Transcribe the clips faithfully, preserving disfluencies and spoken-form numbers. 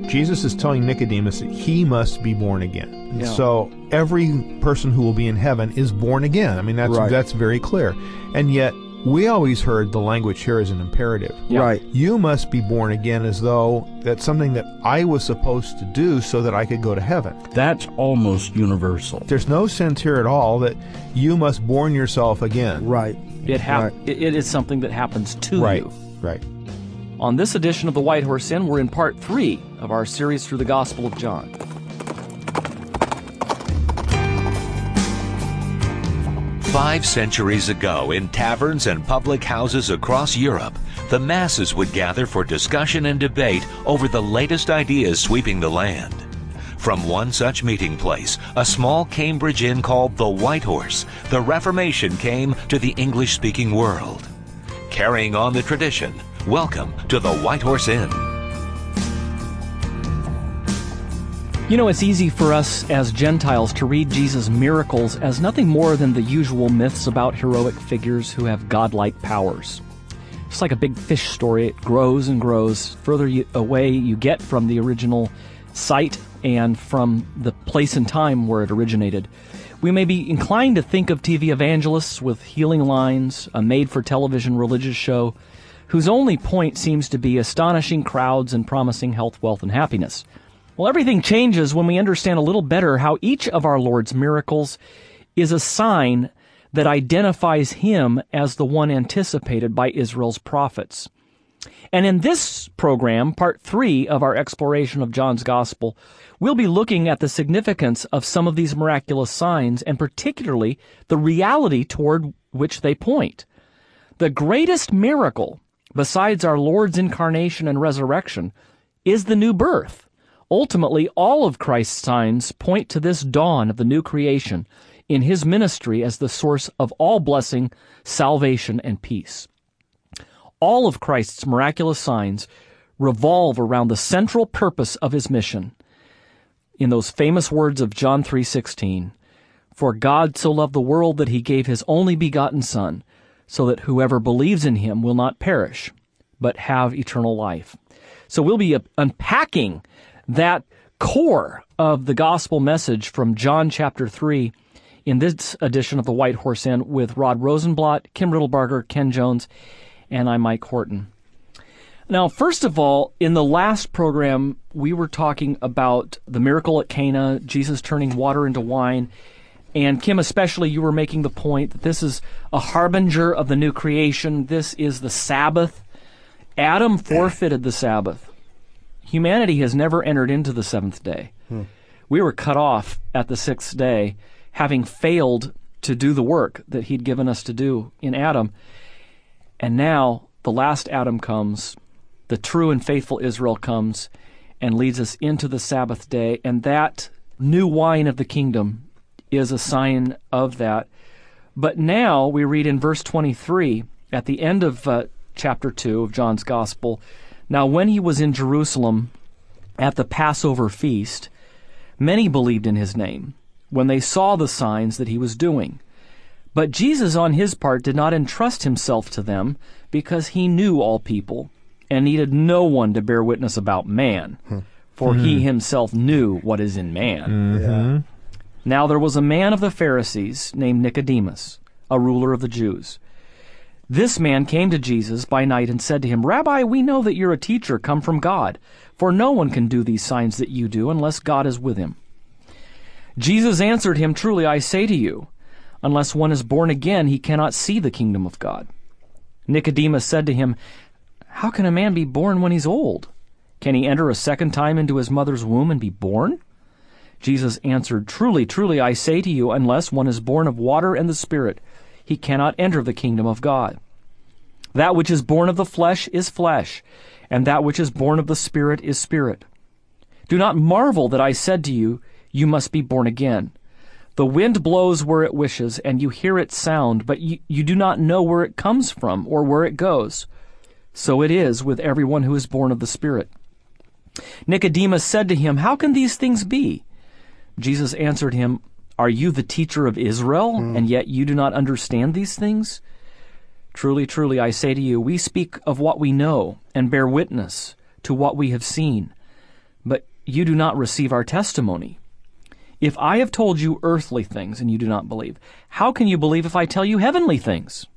Jesus is telling Nicodemus that he must be born again. Yeah. So every person who will be in heaven is born again. I mean, that's Right. that's very clear. And yet, we always heard the language here as an imperative. Yeah. Right. You must be born again, as though that's something that I was supposed to do so that I could go to heaven. That's almost universal. There's no sense here at all that you must born yourself again. Right. It, hap- Right. it, it is something that happens to Right. you. Right. On this edition of The White Horse Inn, we're in part three of our series through the Gospel of John. Five centuries ago, in taverns and public houses across Europe, the masses would gather for discussion and debate over the latest ideas sweeping the land. From one such meeting place, a small Cambridge inn called the White Horse, the Reformation came to the English-speaking world. Carrying on the tradition, welcome to the White Horse Inn. You know, it's easy for us as Gentiles to read Jesus' miracles as nothing more than the usual myths about heroic figures who have godlike powers. It's like a big fish story. It grows and grows. Further you, away you get from the original site and from the place and time where it originated. We may be inclined to think of T V evangelists with healing lines, a made-for-television religious show, whose only point seems to be astonishing crowds and promising health, wealth, and happiness. Well, everything changes when we understand a little better how each of our Lord's miracles is a sign that identifies him as the one anticipated by Israel's prophets. And in this program, part three of our exploration of John's Gospel, we'll be looking at the significance of some of these miraculous signs, and particularly the reality toward which they point. The greatest miracle, besides our Lord's incarnation and resurrection, is the new birth. Ultimately, all of Christ's signs point to this dawn of the new creation in his ministry as the source of all blessing, salvation, and peace. All of Christ's miraculous signs revolve around the central purpose of his mission. In those famous words of John three sixteen, "For God so loved the world that he gave his only begotten Son, so that whoever believes in him will not perish, but have eternal life." So we'll be unpacking that core of the gospel message from John chapter three in this edition of the White Horse Inn with Rod Rosenblatt, Kim Riddlebarger, Ken Jones, and I'm Mike Horton. Now, first of all, in the last program, we were talking about the miracle at Cana, Jesus turning water into wine, and Kim, especially, you were making the point that this is a harbinger of the new creation. This is the Sabbath. Adam forfeited the Sabbath. Humanity has never entered into the seventh day. Hmm. We were cut off at the sixth day, having failed to do the work that he'd given us to do in Adam. And now the last Adam comes, the true and faithful Israel comes, and leads us into the Sabbath day. And that new wine of the kingdom is a sign of that. But now we read in verse twenty-three, at the end of uh, chapter two of John's Gospel, "Now when he was in Jerusalem at the Passover feast, many believed in his name, when they saw the signs that he was doing. But Jesus on his part did not entrust himself to them, because he knew all people, and needed no one to bear witness about man, for mm-hmm. he himself knew what is in man. Mm-hmm. Yeah. Now there was a man of the Pharisees named Nicodemus, a ruler of the Jews. This man came to Jesus by night and said to him, 'Rabbi, we know that you're a teacher come from God, for no one can do these signs that you do unless God is with him.' Jesus answered him, 'Truly I say to you, unless one is born again, he cannot see the kingdom of God.' Nicodemus said to him, 'How can a man be born when he's old? Can he enter a second time into his mother's womb and be born?' Jesus answered, 'Truly, truly, I say to you, unless one is born of water and the Spirit, he cannot enter the kingdom of God. That which is born of the flesh is flesh, and that which is born of the Spirit is spirit. Do not marvel that I said to you, you must be born again. The wind blows where it wishes, and you hear its sound, but you, you do not know where it comes from or where it goes. So it is with everyone who is born of the Spirit.' Nicodemus said to him, 'How can these things be?' Jesus answered him, 'Are you the teacher of Israel, mm. and yet you do not understand these things? Truly, truly, I say to you, we speak of what we know and bear witness to what we have seen, but you do not receive our testimony. If I have told you earthly things and you do not believe, how can you believe if I tell you heavenly things?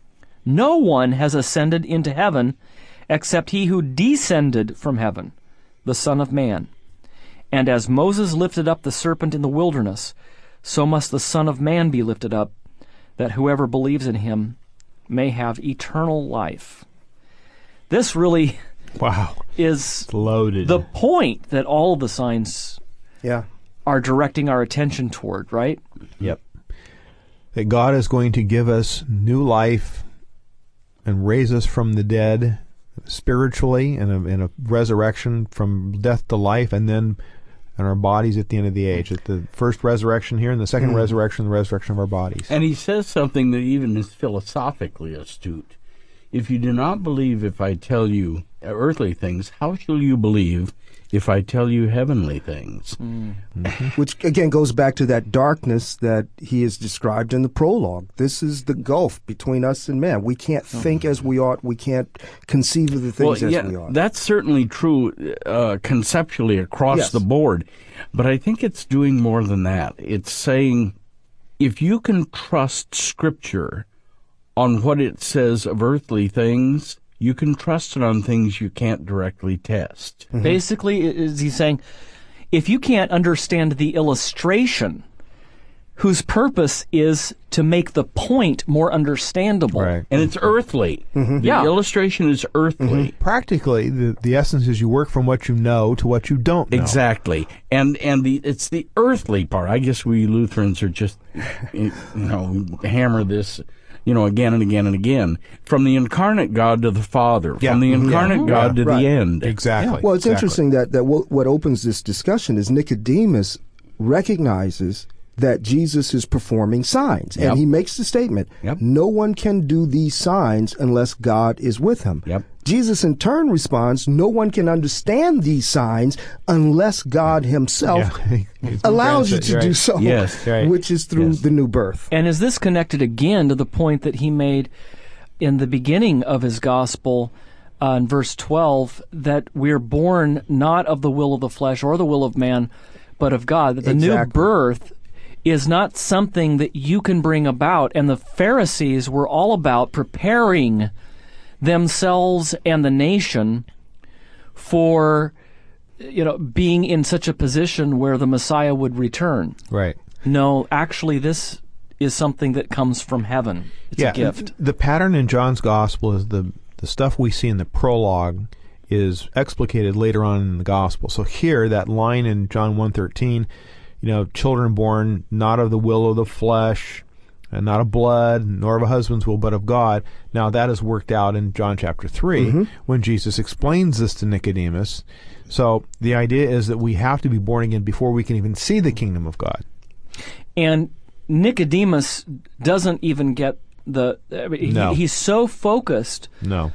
No one has ascended into heaven except he who descended from heaven, the Son of Man. And as Moses lifted up the serpent in the wilderness, so must the Son of Man be lifted up, that whoever believes in him may have eternal life. This really Wow. is Loaded. the point that all of the signs Yeah. are directing our attention toward, right? Yep. That God is going to give us new life and raise us from the dead spiritually in a, in a resurrection from death to life, and then in our bodies at the end of the age. At the first resurrection here and the second mm. resurrection, the resurrection of our bodies. And he says something that even is philosophically astute. If you do not believe if I tell you earthly things, how shall you believe if I tell you heavenly things? Mm. Mm-hmm. Which, again, goes back to that darkness that he has described in the prologue. This is the gulf between us and man. We can't oh. think as we ought. We can't conceive of the things well, as yeah, we ought. That's certainly true uh, conceptually across yes. the board. But I think it's doing more than that. It's saying, if you can trust Scripture on what it says of earthly things, you can trust it on things you can't directly test. Mm-hmm. Basically, is he saying, if you can't understand the illustration, whose purpose is to make the point more understandable. Right. And it's earthly. Mm-hmm. The yeah. illustration is earthly. Mm-hmm. Practically, the, the essence is you work from what you know to what you don't know. Exactly. And and the it's the earthly part. I guess we Lutherans are just, you know, hammer this, you know, again and again and again. From the incarnate God to the Father. Yeah. From the incarnate yeah. God yeah. to right. the end. Exactly. Well, it's exactly. interesting that, that what, what opens this discussion is Nicodemus recognizes that Jesus is performing signs. Yep. And he makes the statement, yep. no one can do these signs unless God is with him. Yep. Jesus in turn responds, no one can understand these signs unless God himself yeah. allows you it, to right. do so, yes, right. which is through yes. the new birth. And is this connected again to the point that he made in the beginning of his gospel uh, in verse twelve, that we're born not of the will of the flesh or the will of man, but of God, that the exactly. new birth is not something that you can bring about. And the Pharisees were all about preparing themselves and the nation for, you know, being in such a position where the Messiah would return. Right. No, actually, this is something that comes from heaven. It's yeah, a gift. The pattern in John's Gospel is the, the stuff we see in the prologue is explicated later on in the Gospel. So here, that line in John one thirteen, you know, children born not of the will of the flesh, and not of blood, nor of a husband's will, but of God. Now that is worked out in John chapter three, mm-hmm. when Jesus explains this to Nicodemus. So the idea is that we have to be born again before we can even see the kingdom of God. And Nicodemus doesn't even get the... I mean, no. he, he's so focused no.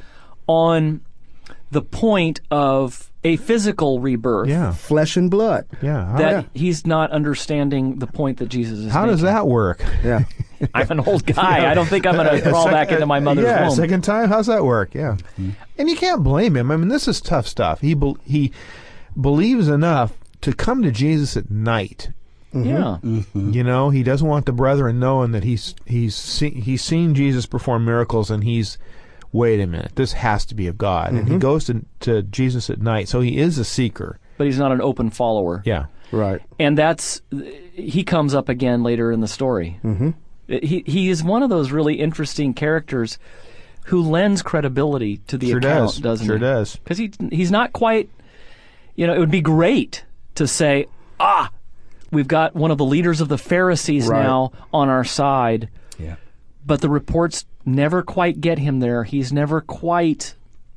on the point of a physical rebirth. Yeah. Flesh and blood. Yeah. How, that yeah. he's not understanding the point that Jesus is How making. does that work? Yeah. I'm an old guy. I don't think I'm going to crawl sec- back into my mother's yeah, womb. second time? How's that work? Yeah. Mm-hmm. And you can't blame him. I mean, this is tough stuff. He be- he believes enough to come to Jesus at night. Mm-hmm. Yeah. Mm-hmm. You know, he doesn't want the brethren knowing that he's he's see- he's seen Jesus perform miracles, and he's, wait a minute, this has to be of God. Mm-hmm. And he goes to, to Jesus at night, so he is a seeker. But he's not an open follower. Yeah. Right. And that's, he comes up again later in the story. Mm-hmm. He he is one of those really interesting characters who lends credibility to the sure account, does. doesn't sure he? Sure does. Because he, he's not quite, you know, it would be great to say, ah, we've got one of the leaders of the Pharisees right. now on our side. Yeah. But the reports never quite get him there. He's never quite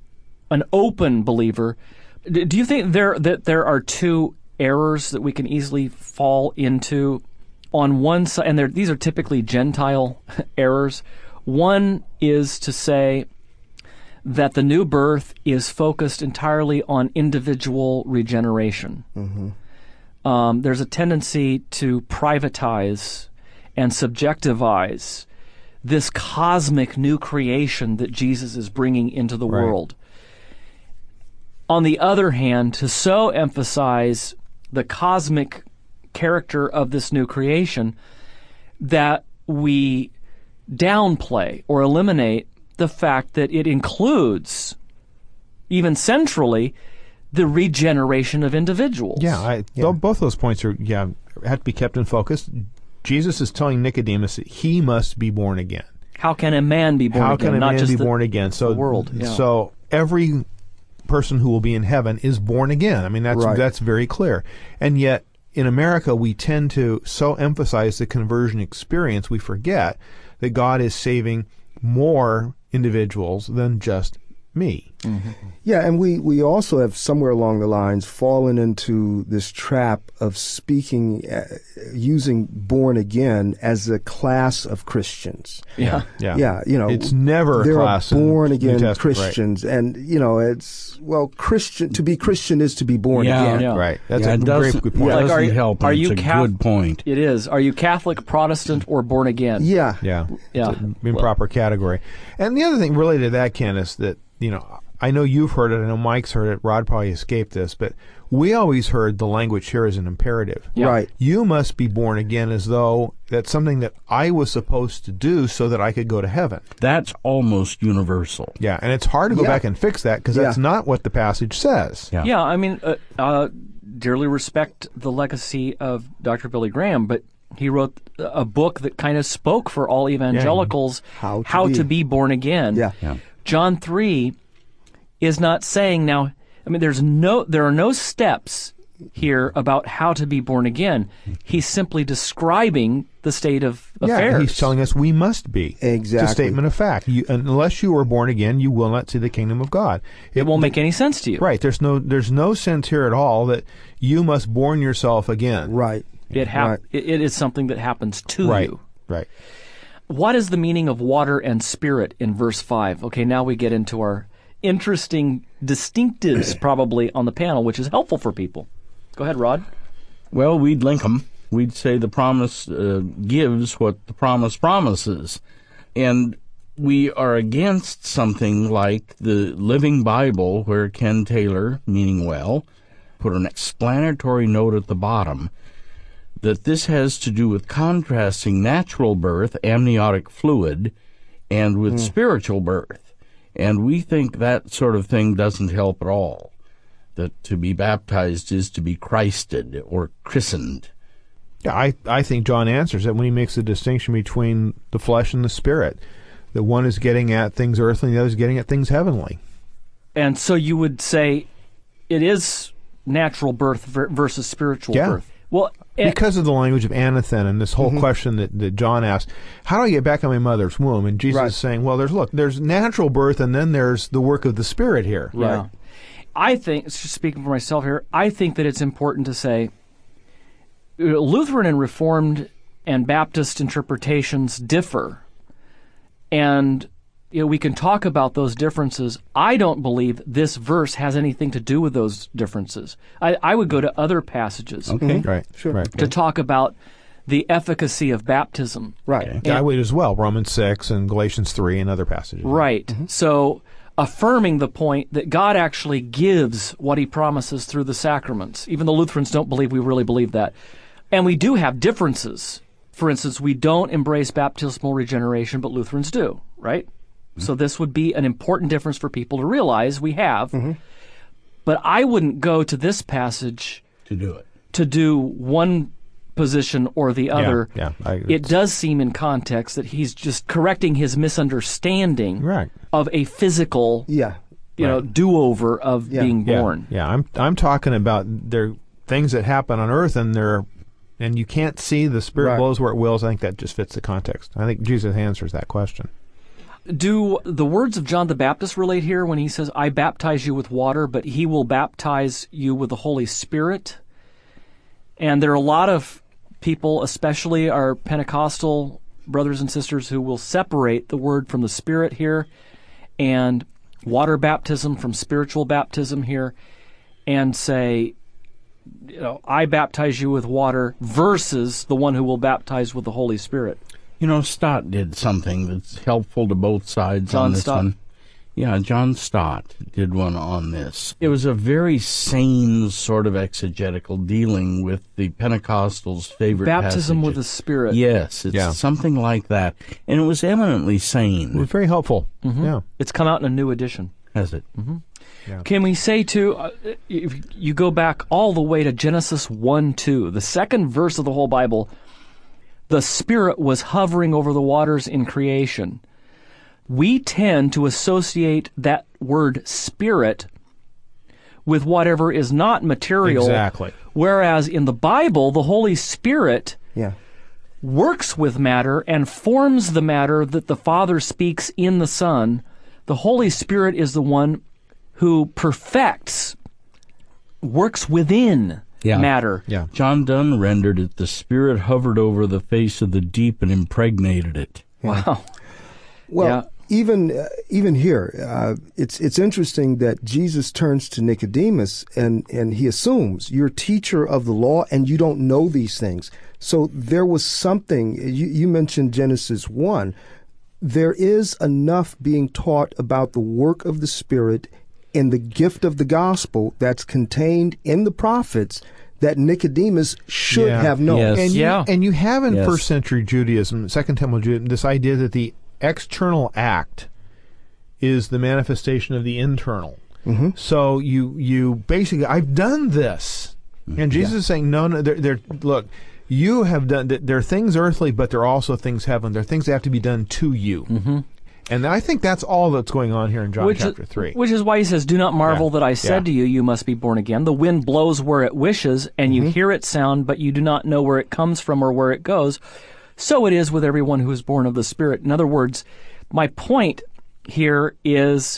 an open believer. D- do you think there that there are two errors that we can easily fall into on one side? And these are typically Gentile errors. One is to say that the new birth is focused entirely on individual regeneration. Mm-hmm. Um, there's a tendency to privatize and subjectivize this cosmic new creation that Jesus is bringing into the right. world. On the other hand, to so emphasize the cosmic character of this new creation, that we downplay or eliminate the fact that it includes, even centrally, the regeneration of individuals. Yeah, I, Yeah. both those points are yeah have to be kept in focus. Jesus is telling Nicodemus that he must be born again. How can a man be born How again? can a Not man just be the, born again? So the world. Yeah. So every person who will be in heaven is born again. I mean, that's Right. that's very clear. And yet, in America, we tend to so emphasize the conversion experience, we forget that God is saving more individuals than just me. Mm-hmm. Yeah, and we, we also have somewhere along the lines fallen into this trap of speaking, uh, using born again as a class of Christians. Yeah. Yeah, Yeah, you know, it's never a there class are in born New again Testament, Christians, and you know, it's well, Christian to be Christian is to be born Yeah. again. Yeah. Right. That's yeah, a it very doesn't, good it point. Like, doesn't are you- help. are and you it's a Cath- good point. It is. Are you Catholic, Protestant, or born again? Yeah, Yeah, Yeah. It's an improper category. And the other thing related to that, Ken, is that, you know, I know you've heard it, I know Mike's heard it, Rod probably escaped this, but we always heard the language here as an imperative. Yeah. right. You must be born again, as though that's something that I was supposed to do so that I could go to heaven. That's almost universal. Yeah, and it's hard to go Yeah. back and fix that because that's Yeah. not what the passage says. Yeah. Yeah, I mean, uh, uh, dearly respect the legacy of Doctor Billy Graham, but he wrote a book that kind of spoke for all evangelicals How to to, be. be born again. Yeah. Yeah. John three is not saying now. I mean, there's no, there are no steps here about how to be born again. He's simply describing the state of Yeah, affairs. he's telling us we must be. It's Exactly. a statement of fact. You, unless you are born again, you will not see the kingdom of God. it won't make any sense to you. Right. There's no there's no sense here at all that you must born yourself again. Right. It, hap- Right. it, it is something that happens to Right. you. Right. What is the meaning of water and spirit in verse five? Okay, now we get into our interesting distinctives probably on the panel, which is helpful for people. Go ahead, Rod. Well, we'd link them. We'd say the promise uh, gives what the promise promises. And we are against something like the Living Bible, where Ken Taylor, meaning well, put an explanatory note at the bottom that this has to do with contrasting natural birth, amniotic fluid, and with spiritual birth. And we think that sort of thing doesn't help at all. That to be baptized is to be Christed or christened. Yeah, I, I think John answers it when he makes the distinction between the flesh and the spirit. The one is getting at things earthly, and the other is getting at things heavenly. And so you would say it is natural birth ver- versus spiritual Yeah. birth. Well, eh, Because of the language of anathen and this whole question that, that John asked, how do I get back on my mother's womb? And Jesus Right. is saying, well, there's look, there's natural birth, and then there's the work of the Spirit here. yeah. I think, speaking for myself here, I think that it's important to say uh, Lutheran and Reformed and Baptist interpretations differ. And you know, we can talk about those differences. I don't believe this verse has anything to do with those differences. I, I would go to other passages Okay. Right. Sure. Right. to talk about the efficacy of baptism. Right. Yeah, I would as well. Romans six and Galatians three and other passages. Right. So affirming the point that God actually gives what he promises through the sacraments. Even though Lutherans don't believe we really believe that. And we do have differences. For instance, we don't embrace baptismal regeneration, but Lutherans do, right? Mm-hmm. So this would be an important difference for people to realize we have. Mm-hmm. But I wouldn't go to this passage To do it. to do one position or the other. yeah, I- it does seem in context that he's just correcting his misunderstanding Right. of a physical, Yeah. you know, do-over of Yeah. being Yeah. born. Yeah, I'm I'm talking about there things that happen on earth, and they're and you can't see the Spirit Right. blows where it wills. I think that just fits the context. I think Jesus answers that question. Do the words of John the Baptist relate here when he says, I baptize you with water, but he will baptize you with the Holy Spirit? And there are a lot of people, especially our Pentecostal brothers and sisters, who will separate the word from the Spirit here and water baptism from spiritual baptism here and say, you know, I baptize you with water versus the one who will baptize with the Holy Spirit. You know, Stott did something that's helpful to both sides John on this Stott. one. Yeah, John Stott did one on this. It was a very sane sort of exegetical dealing with the Pentecostals' favorite Baptism passages. with the Spirit. Yes, it's Yeah. something like that. And it was eminently It sane. was very helpful. Mm-hmm. Yeah. It's come out in a new edition. Has it? Mm-hmm. Yeah. Can we say, too, uh, if you go back all the way to Genesis one two, the second verse of the whole Bible, the Spirit was hovering over the waters in creation. We tend to associate that word Spirit with whatever is not material. Exactly. Whereas in the Bible, the Holy Spirit Yeah. works with matter and forms the matter that the Father speaks in the Son. The Holy Spirit is the one who perfects, works within Yeah. matter. Yeah. John Donne rendered it, the Spirit hovered over the face of the deep and impregnated it. Wow. Well, Yeah. even uh, even here, uh, it's it's interesting that Jesus turns to Nicodemus and and he assumes you're a teacher of the law and you don't know these things. So there was something you, you mentioned Genesis one. There is enough being taught about the work of the Spirit and the gift of the gospel that's contained in the prophets that Nicodemus should Yeah. have known. Yes. And you, Yeah. and you have in Yes. first century Judaism, Second Temple Judaism, this idea that the external act is the manifestation of the internal. Mm-hmm. So you you basically, I've done this, and Jesus is saying, no, no, they're, they're, look, you have done. There are things earthly, but there are also things heaven. There are things that have to be done to you. Mm-hmm. And I think that's all that's going on here in John Which chapter is, three. Which is why he says, do not marvel Yeah. that I said Yeah. to you, you must be born again. The wind blows where it wishes, and you hear its sound, but you do not know where it comes from or where it goes. So it is with everyone who is born of the Spirit. In other words, my point here is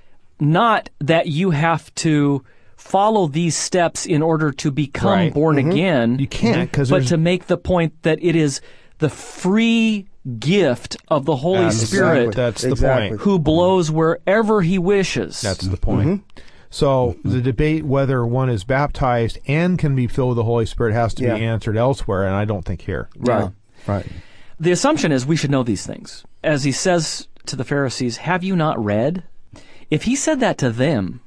not that you have to follow these steps in order to become Right. born again. You can't, 'cause but there's- to make the point that it is the free gift of the Holy That's Spirit exactly- That's the Exactly. point. who blows wherever he wishes. That's the point. So the debate whether one is baptized and can be filled with the Holy Spirit has to Yeah. be answered elsewhere, and I don't think here. Right. Right. The assumption is we should know these things. As he says to the Pharisees, have you not read? If he said that to them,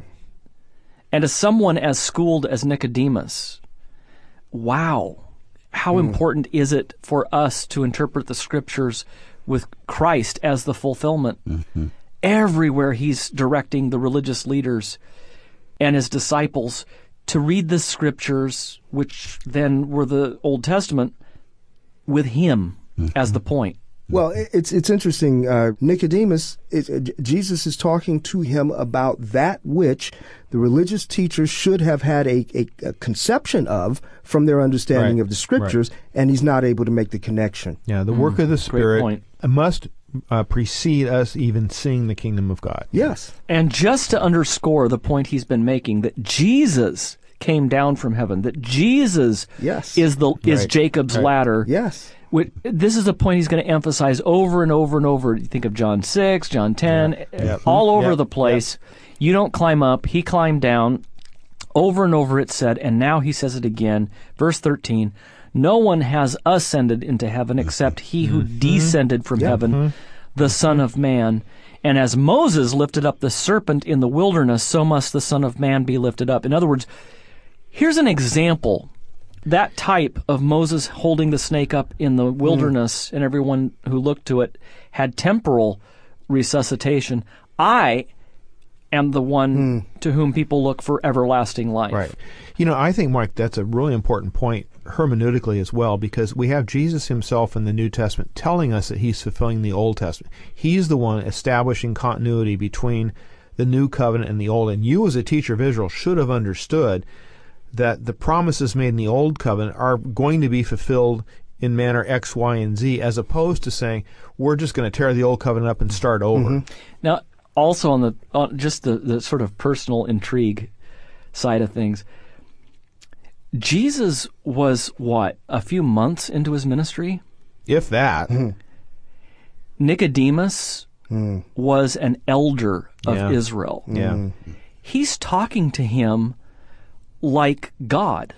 and to someone as schooled as Nicodemus, wow, how important is it for us to interpret the Scriptures with Christ as the fulfillment? Everywhere he's directing the religious leaders and his disciples to read the Scriptures, which then were the Old Testament, with him as the point. Well, i- it's it's interesting. Uh, Nicodemus, it, uh, J- Jesus is talking to him about that which the religious teachers should have had a, a, a conception of from their understanding Right. of the Scriptures, and he's not able to make the connection. Yeah, the work of the Spirit point. must uh, precede us even seeing the kingdom of God. Yes. And just to underscore the point he's been making, that Jesus came down from heaven, that Jesus Yes. is the is Right. Jacob's Right. ladder. Yes. Which, this is a point he's going to emphasize over and over and over. You think of John six, John ten, Yep. all over Yep. the place. You don't climb up, he climbed down. Over and over it said, and now he says it again. Verse thirteen, no one has ascended into heaven except he who descended from heaven, the Son of Man. And as Moses lifted up the serpent in the wilderness, so must the Son of Man be lifted up. In other words, here's an example. That type of Moses holding the snake up in the wilderness and everyone who looked to it had temporal resuscitation. I am the one to whom people look for everlasting life. Right. You know, I think, Mike, that's a really important point hermeneutically as well, because we have Jesus himself in the New Testament telling us that he's fulfilling the Old Testament. He's the one establishing continuity between the New Covenant and the Old. And you as a teacher of Israel should have understood that the promises made in the Old Covenant are going to be fulfilled in manner X, Y, and Z, as opposed to saying, we're just going to tear the Old Covenant up and start over. Now, also on the on just the, the sort of personal intrigue side of things, Jesus was, what, a few months into his ministry? If that. Nicodemus was an elder of Yeah. Israel. Yeah. He's talking to him like God.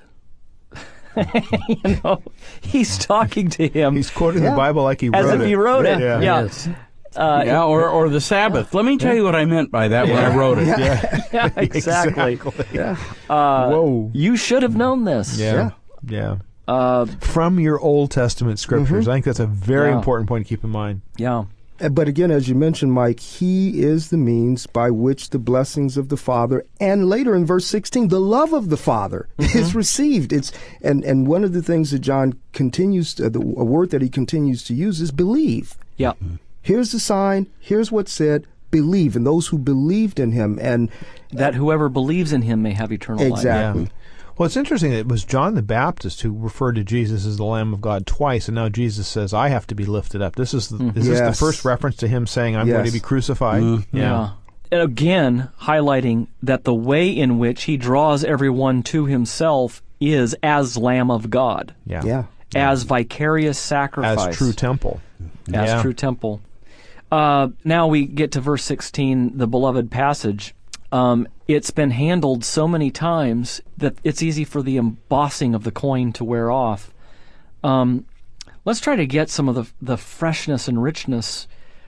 you know, he's talking to him He's quoting Yeah. the Bible like he as wrote if it. he wrote it. Yeah. Yeah. Yes. Uh, yeah, or, or the Sabbath. Let me tell you what I meant by that when I wrote it. Yeah, yeah, exactly. Yeah. Uh, Whoa. You should have known this. Yeah. Yeah. Uh, From your Old Testament scriptures. I think that's a very Yeah. important point to keep in mind. yeah. But again, as you mentioned, Mike, he is the means by which the blessings of the Father, and later in verse sixteen, the love of the Father Mm-hmm. is received. It's and, and one of the things that John continues to, the, a word that he continues to use is believe. Yeah. Here's the sign. Here's what's said. Believe. And those who believed in him. And That whoever believes in him may have eternal life. exactly. Yeah. Well, it's interesting that it was John the Baptist who referred to Jesus as the Lamb of God twice, and now Jesus says, I have to be lifted up. This is the, is this Yes. the first reference to him saying, I'm going to Yes. be crucified? Yeah. And again, highlighting that the way in which he draws everyone to himself is as Lamb of God, Yeah. Yeah. as vicarious sacrifice, As true temple. as Yeah. true temple. Uh, now we get to verse sixteen, the beloved passage. Um, it's been handled so many times that it's easy for the embossing of the coin to wear off. Um, let's try to get some of the the freshness and richness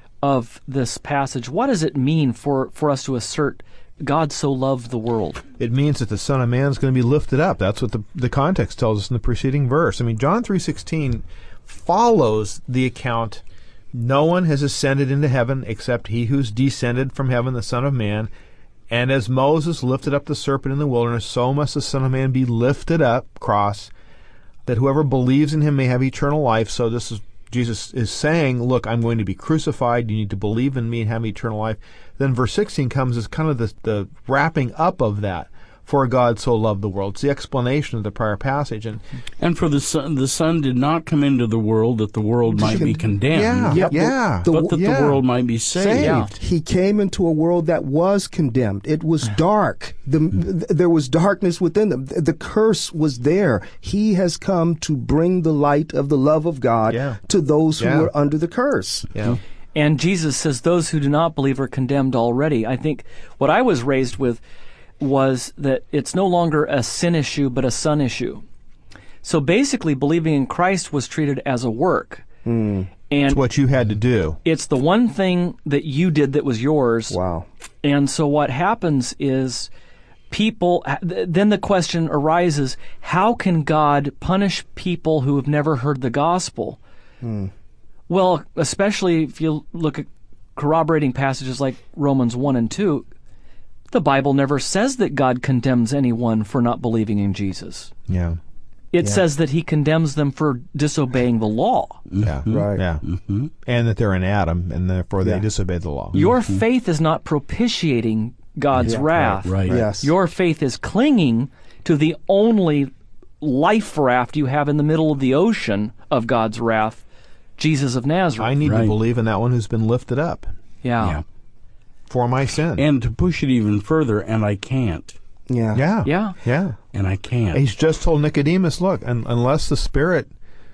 of this passage. What does it mean for, for us to assert God so loved the world? It means that the Son of Man is going to be lifted up. That's what the, the context tells us in the preceding verse. I mean, John three sixteen follows the account, no one has ascended into heaven except he who's descended from heaven, the Son of Man. And as Moses lifted up the serpent in the wilderness, so must the Son of Man be lifted up, cross, that whoever believes in him may have eternal life. So this is Jesus is saying, look, I'm going to be crucified. You need to believe in me and have eternal life. Then verse sixteen comes as kind of the, the wrapping up of that. For God so loved the world. It's the explanation of the prior passage. And And for the Son, the Son did not come into the world that the world might be condemned, yeah, Yeah, yeah. the- but that yeah. the world might be saved. Saved. Yeah. He came into a world that was condemned. It was dark. The, th- there was darkness within them. The, the curse was there. He has come to bring the light of the love of God Yeah. to those who Yeah. were under the curse. Yeah. And Jesus says those who do not believe are condemned already. I think what I was raised with was that it's no longer a sin issue, but a son issue. So basically, believing in Christ was treated as a work. Mm. And It's what you had to do. it's the one thing that you did that was yours. Wow. And so what happens is people, then the question arises, how can God punish people who have never heard the gospel? Hmm. Well, especially if you look at corroborating passages like Romans one and two, the Bible never says that God condemns anyone for not believing in Jesus. Yeah. It Yeah. says that he condemns them for disobeying the law. Yeah. Right. Yeah. And that they're in Adam, and therefore they Yeah. disobeyed the law. Your faith is not propitiating God's Yeah, wrath. Right. Yes. Your faith is clinging to the only life raft you have in the middle of the ocean of God's wrath, Jesus of Nazareth. I need Right. to believe in that one who's been lifted up yeah. Yeah. for my sin. And to push it even further, and I can't. Yeah. yeah. Yeah. Yeah. And I can't. He's just told Nicodemus, look, un- unless the Spirit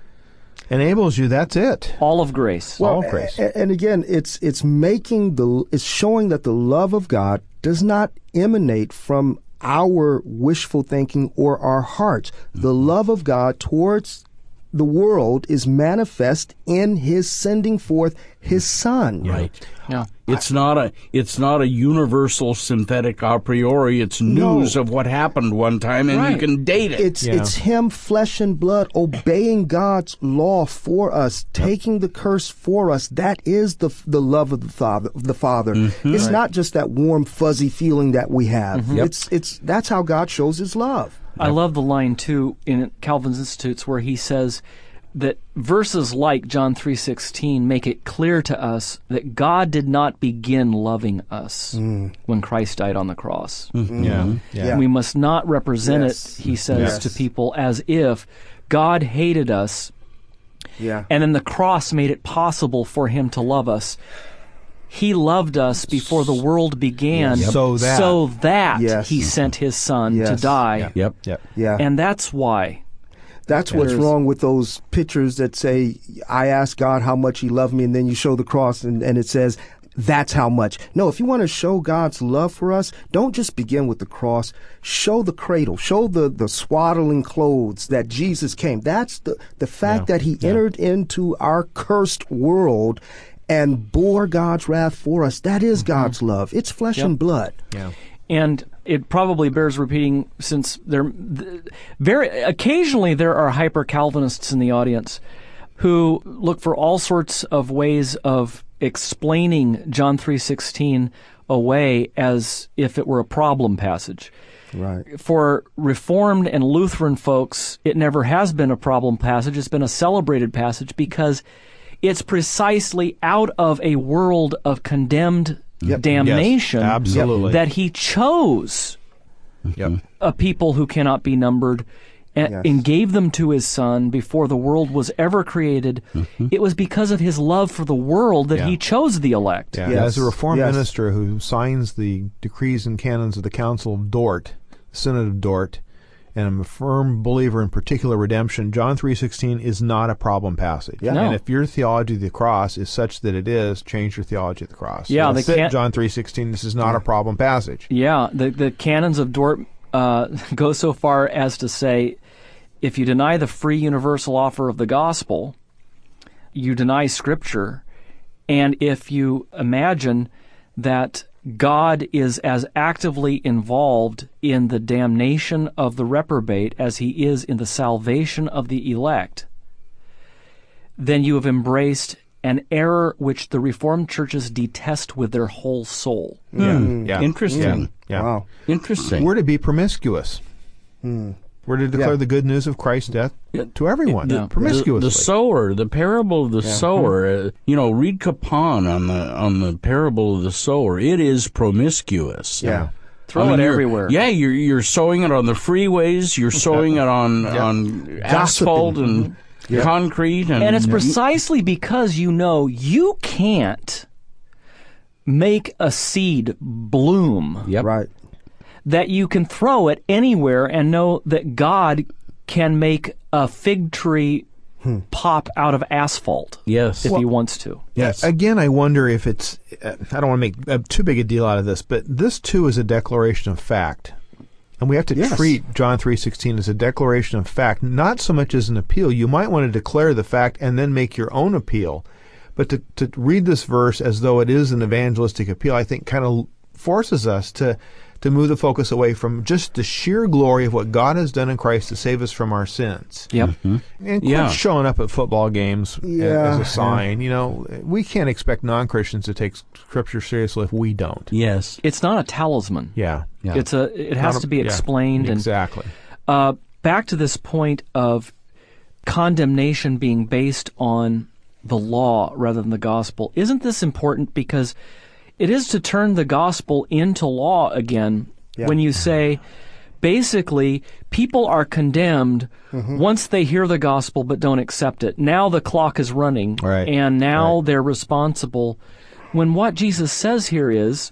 enables you, that's it. All of grace. All of grace. a- And again, it's it's making the it's showing that the love of God does not emanate from our wishful thinking or our hearts. The love of God towards the world is manifest in His sending forth His Son. Right. yeah. It's not a it's not a universal synthetic a priori. It's No. news of what happened one time, and you Right. can date it. It's Yeah. it's Him, flesh and blood, obeying God's law for us, taking the curse for us. That is the the love of the Father. The Father. It's not just that warm, fuzzy feeling that we have. It's it's that's how God shows His love. I love the line, too, in Calvin's Institutes where he says that verses like John three sixteen make it clear to us that God did not begin loving us when Christ died on the cross. Yeah. Yeah. We must not represent Yes. it, he says Yes. to people, as if God hated us Yeah. and then the cross made it possible for him to love us. He loved us before the world began, Yes. So that- so that Yes. he sent his son to Yes. die. Yep. Yep. Yeah. And that's why. That's what's There's- wrong with those pictures that say, I asked God how much He loved me, and then you show the cross and, and it says, that's how much. No, if you want to show God's love for us, don't just begin with the cross. Show the cradle. Show the, the swaddling clothes that Jesus came. That's the, the fact Yeah. that He Yeah. entered into our cursed world and bore God's wrath for us. That is Mm-hmm. God's love. It's flesh Yep. and blood. Yeah. And it probably bears repeating, since there, th- very occasionally there are hyper Calvinists in the audience who look for all sorts of ways of explaining John three sixteen away as if it were a problem passage. Right. For Reformed and Lutheran folks, it never has been a problem passage. It's been a celebrated passage because it's precisely out of a world of condemned Yep. damnation Yes, absolutely. that he chose Yep. a people who cannot be numbered and, Yes. and gave them to his son before the world was ever created. It was because of his love for the world that Yeah. he chose the elect. Yeah. Yes. As a Reformed Yes. minister who signs the decrees and canons of the Council of Dort, Synod of Dort, and I'm a firm believer in particular redemption, John three sixteen is not a problem passage. Yeah. No. And if your theology of the cross is such that it is, change your theology of the cross. Yeah, That's they it, can't- John three sixteen, this is not a problem passage. Yeah, the, the canons of Dort uh, go so far as to say, if you deny the free universal offer of the gospel, you deny Scripture, and if you imagine that God is as actively involved in the damnation of the reprobate as he is in the salvation of the elect, then you have embraced an error which the Reformed churches detest with their whole soul. Yeah. Yeah. Interesting. Yeah. Wow. Interesting. We're to be promiscuous. We're to declare Yeah. the good news of Christ's death to everyone, Yeah. promiscuously. The, the sower, the parable of the sower. Uh, you know, read Capon on the on the parable of the sower. It is promiscuous. Yeah. Throw I mean, it you're- everywhere. Yeah, you're you're sowing it on the freeways. You're sowing it on on asphalt and concrete, and, And it's precisely because you know you can't make a seed bloom Yep. Right. that you can throw it anywhere and know that God can make a fig tree pop out of asphalt Yes. if he wants to. Yes. Again, I wonder if it's, uh, I don't want to make uh, too big a deal out of this, but this too is a declaration of fact. And we have to Yes. treat John three sixteen as a declaration of fact, not so much as an appeal. You might want to declare the fact and then make your own appeal. But to, to read this verse as though it is an evangelistic appeal, I think kind of forces us to to move the focus away from just the sheer glory of what God has done in Christ to save us from our sins. Yep. And quit Yeah. showing up at football games a- Yeah, as a sign. You know, we can't expect non-Christians to take Scripture seriously if we don't. Yes. It's not a talisman. Yeah. Yeah. It's a. It has Not a- to be yeah, explained. Exactly. And uh, back to this point of condemnation being based on the law rather than the gospel. Isn't this important? Because it is to turn the gospel into law again. Yeah. When you say, basically, people are condemned once they hear the gospel but don't accept it. Now the clock is running, Right. and now Right. they're responsible. When what Jesus says here is,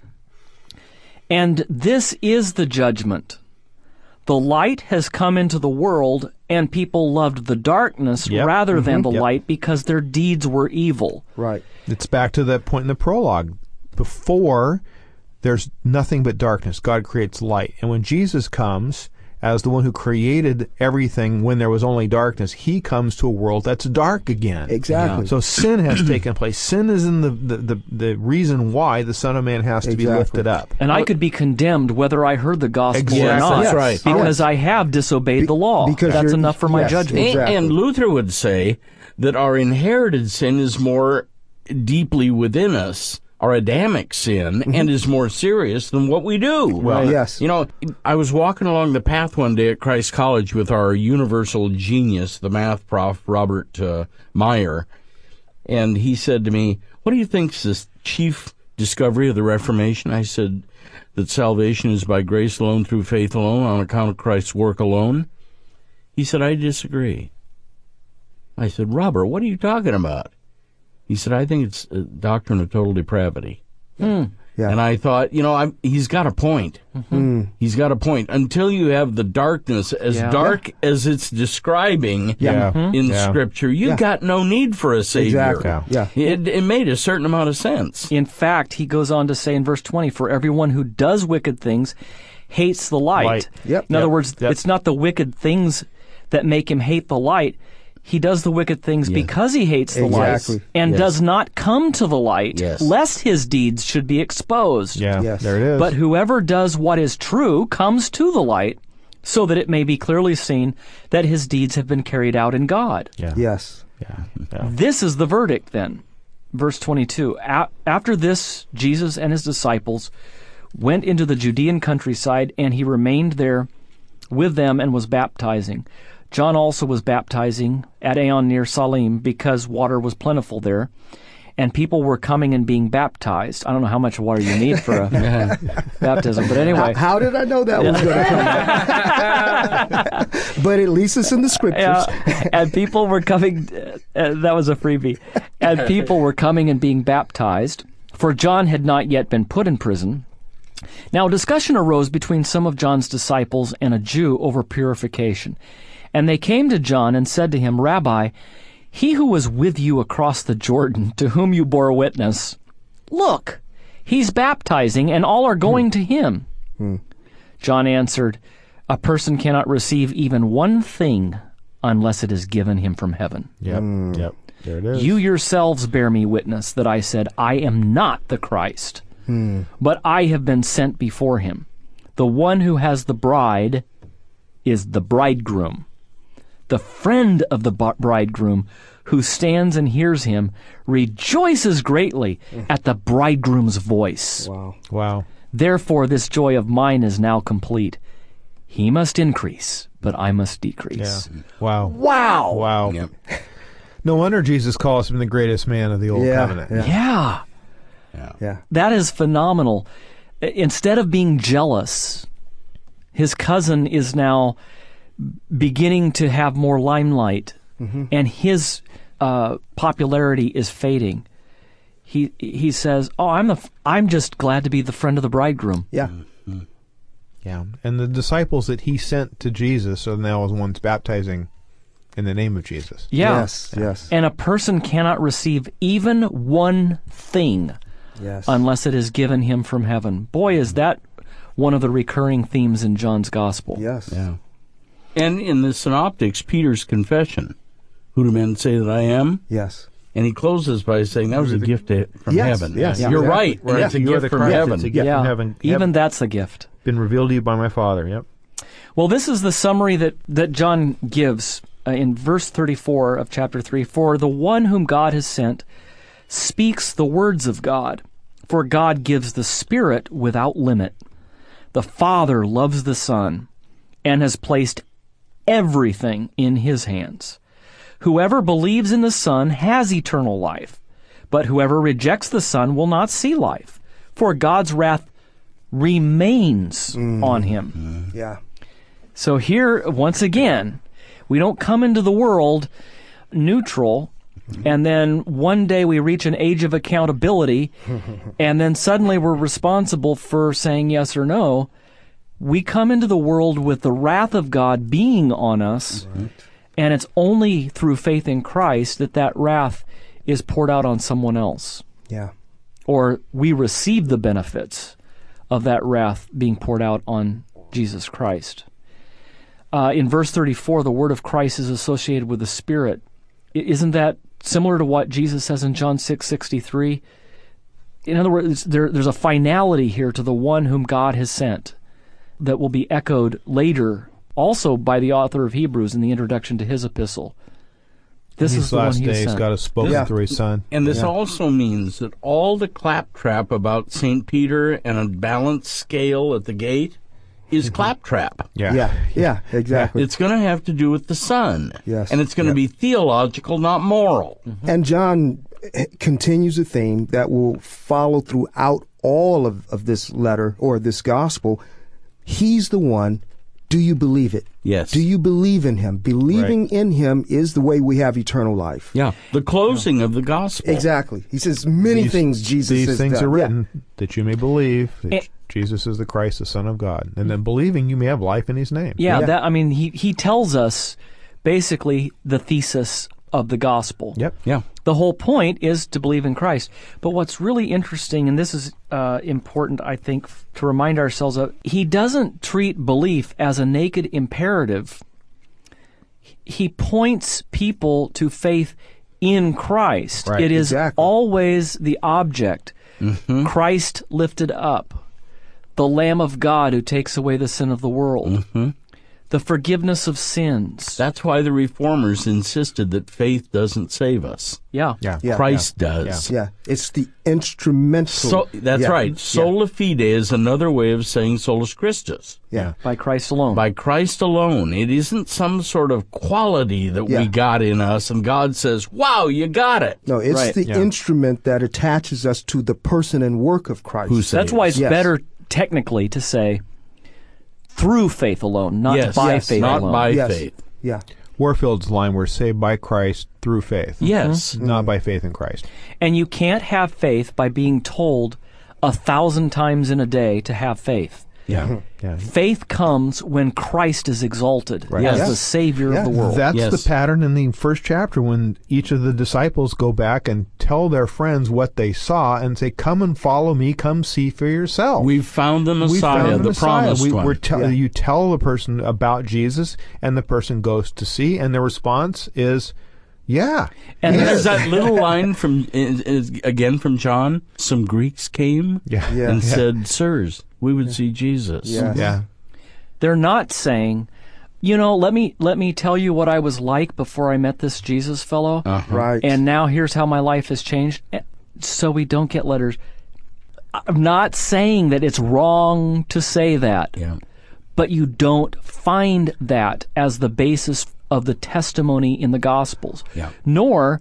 and this is the judgment. The light has come into the world, and people loved the darkness Yep. rather than the Yep. light because their deeds were evil. Right. It's back to that point in the prologue. Before, there's nothing but darkness. God creates light. And when Jesus comes as the one who created everything when there was only darkness, he comes to a world that's dark again. Exactly. So sin has taken place. Sin is in the, the, the, the reason why the Son of Man has to be Exactly. lifted up. And I could be condemned whether I heard the gospel Exactly. or not. That's right. Because I have disobeyed the law. because That's you're- enough for my yes. judgment. And, Exactly. and Luther would say that our inherited sin is more deeply within us, our Adamic sin, and is more serious than what we do. Well, yes. You know, I was walking along the path one day at Christ College with our universal genius, the math prof, Robert uh, Meyer, and he said to me, "What do you think is the chief discovery of the Reformation?" I said, "That salvation is by grace alone, through faith alone, on account of Christ's work alone." He said, "I disagree." I said, "Robert, what are you talking about?" He said, "I think it's a doctrine of total depravity." Yeah. And I thought, you know, I'm, he's got a point. He's got a point. Until you have the darkness as Yeah. dark as it's describing Yeah. in Yeah. Scripture, you Yeah. got no need for a Savior. Exactly. Yeah. It, it made a certain amount of sense. In fact, he goes on to say in verse twenty, for everyone who does wicked things hates the light. Light. Yep. In other Yep. words, Yep. it's not the wicked things that make him hate the light. he does the wicked things Yes. because he hates the Exactly. light and Yes. does not come to the light, Yes. lest his deeds should be exposed. Yeah, Yes. there it is. But whoever does what is true comes to the light, so that it may be clearly seen that his deeds have been carried out in God. yeah. Yes. Yeah. Yeah. This is the verdict then. Verse twenty-two. A- after this, Jesus and his disciples went into the Judean countryside, and he remained there with them and was baptizing. John also was baptizing at Aenon near Salim, because water was plentiful there, and people were coming and being baptized. I don't know how much water you need for a baptism, but anyway. How, how did I know that was going to come up? But at least it's in the scriptures. Yeah, and people were coming, uh, that was a freebie, and people were coming and being baptized, for John had not yet been put in prison. Now a discussion arose between some of John's disciples and a Jew over purification. And they came to John and said to him, Rabbi, he who was with you across the Jordan, to whom you bore witness, look, he's baptizing, and all are going to him. Hmm. John answered, a person cannot receive even one thing unless it is given him from heaven. Yep. Yep. There it is. You yourselves bear me witness that I said, I am not the Christ, but I have been sent before him. The one who has the bride is the bridegroom. The friend of the b- bridegroom who stands and hears him rejoices greatly at the bridegroom's voice. Wow. Wow. Therefore, this joy of mine is now complete. He must increase, but I must Yeah. decrease. Wow. Wow. Wow. Yep. No wonder Jesus calls him the greatest man of the old Yeah, covenant. yeah. Yeah. Yeah. Yeah. That is phenomenal. I- Instead of being jealous, his cousin is now beginning to have more limelight, and his uh, popularity is fading. He he says, "Oh, I'm the f- I'm just glad to be the friend of the bridegroom." Yeah. Yeah. And the disciples that he sent to Jesus are now the ones baptizing in the name of Jesus. Yeah. Yes. Yes. And a person cannot receive even one thing Yes. unless it is given him from heaven. Boy, is that one of the recurring themes in John's gospel. Yes. Yeah. And in the Synoptics, Peter's confession, who do men say that I am? Yes. And he closes by saying that was a gift to- from Yes, heaven. yes, You're exactly. right. Right. It's a You are gift the from Christ. heaven. It's a gift yeah. from heaven. Even Heaven- that's a gift. been revealed to you by my Father. Yep. Well, this is the summary that, that John gives uh, in verse thirty-four of chapter three. For the one whom God has sent speaks the words of God, for God gives the Spirit without limit. The Father loves the Son and has placed everything in his hands. Whoever believes in the Son has eternal life, but whoever rejects the Son will not see life, for God's wrath remains on him. Yeah. So here, once again, we don't come into the world neutral, and then one day we reach an age of accountability, and then suddenly we're responsible for saying yes or no. We come into the world with the wrath of God being on us, and it's only through faith in Christ that that wrath is poured out on someone else, Yeah. or we receive the benefits of that wrath being poured out on Jesus Christ. Uh, in verse thirty-four, the word of Christ is associated with the Spirit. I- Isn't that similar to what Jesus says in John six sixty-three? In other words, there, there's a finality here to the one whom God has sent that will be echoed later also by the author of Hebrews in the introduction to his epistle. This These is the last one he days, sent. God has spoken Yeah. through his Son. And this Yeah. also means that all the claptrap about Saint Peter and a balanced scale at the gate is claptrap. Yeah. Yeah. Yeah. Exactly. It's going to have to do with the Son. Yes. And it's going to Yep. be theological, not moral. And John eh, continues a theme that will follow throughout all of, of this letter or this gospel. He's the one. Do you believe it? Yes. Do you believe in him? Believing in him is the way we have eternal life. Yeah. The closing of the gospel. Exactly. He says many These- things Jesus These has things done. are Yeah. written that you may believe that Eh. Jesus is the Christ, the Son of God. And then believing you may have life in his name. Yeah, Yeah. that I mean, he, he tells us basically the thesis of the gospel. Yep. Yeah. The whole point is to believe in Christ. But what's really interesting, and this is uh, important, I think, f- to remind ourselves of, he doesn't treat belief as a naked imperative. he points people to faith in Christ. Right, it is exactly. always the object. Mm-hmm. Christ lifted up, the Lamb of God who takes away the sin of the world, Mm-hmm. the forgiveness of sins. That's why the Reformers insisted that faith doesn't save us. yeah. Yeah. Yeah. Christ does. Yeah, it's the instrumental. So that's Yeah. right. Sola fide is another way of saying solus Christus. Yeah. By Christ alone. By Christ alone. It isn't some sort of quality that Yeah. we got in us, and God says, "Wow, you got it." No, it's Right. the Yeah. instrument that attaches us to the person and work of Christ. Who saves? That's why it's Yes. better technically to say through faith alone, not yes, by yes, faith not alone. by Yes. faith. Yeah. Warfield's line, we're saved by Christ through faith. Yes. Not by faith in Christ. And you can't have faith by being told a thousand times in a day to have faith. Yeah. Yeah. Faith comes when Christ is exalted Right. as Yes. the Savior Yeah. of the world. That's Yes. the pattern in the first chapter when each of the disciples go back and tell their friends what they saw and say, "Come and follow me. Come see for yourself." We've found the We Messiah, found the Messiah. promised we, one. We're te- Yeah. You tell the person about Jesus, and the person goes to see, and the response is, "Yeah." And And there's there's that little line from is, is, again from John. Some Greeks came Yeah. Yeah. and said, "Sirs, we would see Jesus." Yeah. Yeah. they're not saying, you know, let me let me tell you what I was like before I met this Jesus fellow, Uh-huh. Right. and now here's how my life has changed. So we don't get letters. I'm not saying that it's wrong to say that. Yeah. But you don't find that as the basis of the testimony in the Gospels. Yeah. Nor,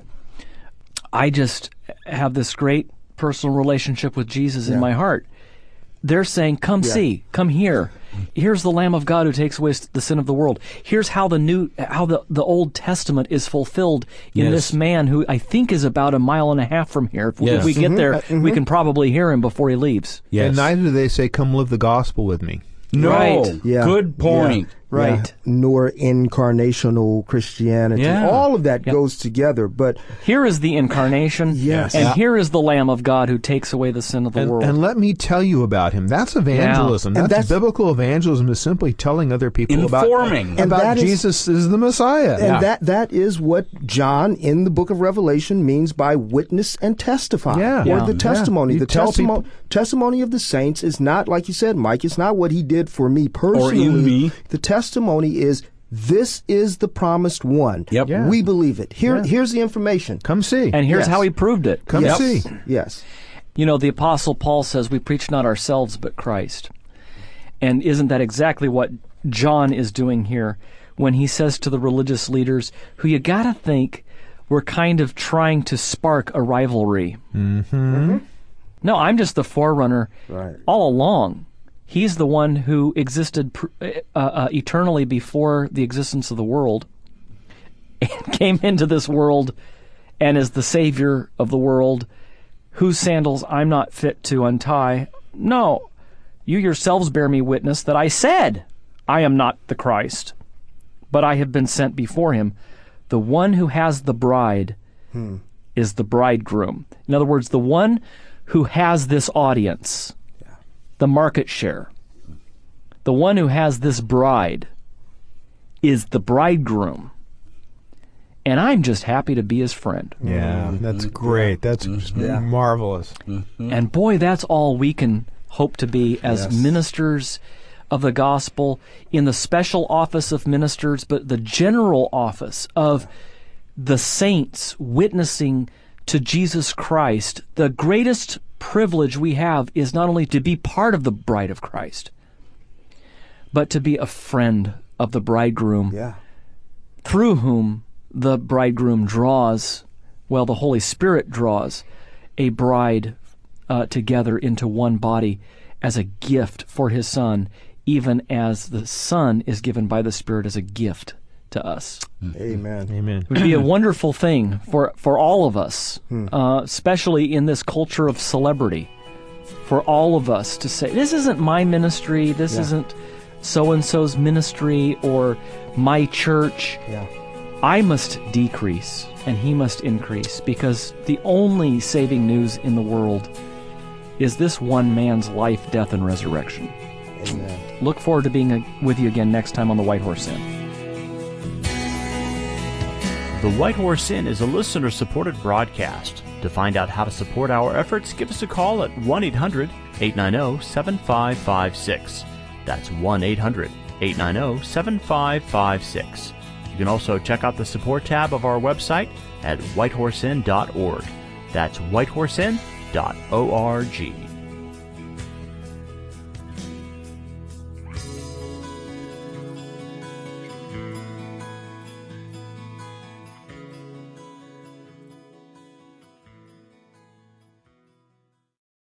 I just have this great personal relationship with Jesus in my heart. They're saying, come Yeah. see, come here. Here's the Lamb of God who takes away the sin of the world. Here's how the new, how the, the Old Testament is fulfilled in Yes. this man who I think is about a mile and a half from here. If, we- Yes. if we get there, Mm-hmm. we can probably hear him before he leaves. Yes. And neither do they say, "Come live the gospel with me." no. Right. Yeah. Good point. Right. Yeah. Nor incarnational Christianity. Yeah. All of that Yep. goes together. But Here is the incarnation, Yes. and Yeah. here is the Lamb of God who takes away the sin of the And, world. and let me tell you about him. That's evangelism. And That's, that's- biblical evangelism, is simply telling other people Informing. about, And about that is- Jesus is the Messiah. and Yeah. that that is what John in the book of Revelation means by witness and testify. Yeah. Or Yeah. the testimony. You The tell testimony people- testimony of the saints is not, like you said, Mike, it's not what he did for me personally. in me. The testimony is, this is the promised one. Yep. Yeah. We believe it. Here Yeah. here's the information. Come see. And here's Yes. how he proved it. Come Yes. see. Yes. You know, the Apostle Paul says, we preach not ourselves, but Christ. And isn't that exactly what John is doing here when he says to the religious leaders, who you gotta think were kind of trying to spark a rivalry? Mm-hmm. No, I'm just the forerunner Right. all along. He's the one who existed pr- uh, uh, eternally before the existence of the world and came into this world and is the Savior of the world, whose sandals I'm not fit to untie. No, you yourselves bear me witness that I said, I am not the Christ, but I have been sent before him. The one who has the bride Hmm. is the bridegroom. In other words, the one who has this audience, the market share, the one who has this bride is the bridegroom. And I'm just happy to be his friend. Yeah, that's great. That's just Yeah. marvelous. And boy, that's all we can hope to be as Yes. ministers of the gospel in the special office of ministers, but the general office of the saints witnessing to Jesus Christ. The greatest privilege we have is not only to be part of the bride of Christ, but to be a friend of the bridegroom, Yeah. through whom the bridegroom draws, well, the Holy Spirit draws a bride uh, together into one body as a gift for his Son, even as the Son is given by the Spirit as a gift to us. Amen. Amen. It would be a wonderful thing for, for all of us, uh, especially in this culture of celebrity, for all of us to say, this isn't my ministry, this Yeah. isn't so-and-so's ministry or my church. Yeah. I must decrease and he must increase, because the only saving news in the world is this one man's life, death, and resurrection. Amen. Look forward to being a, with you again next time on The White Horse Inn. The White Horse Inn is a listener-supported broadcast. To find out how to support our efforts, give us a call at one eight hundred eight nine zero seven five five six. That's one eight hundred eight nine zero seven five five six. You can also check out the support tab of our website at whitehorse inn dot org. That's whitehorse inn dot org.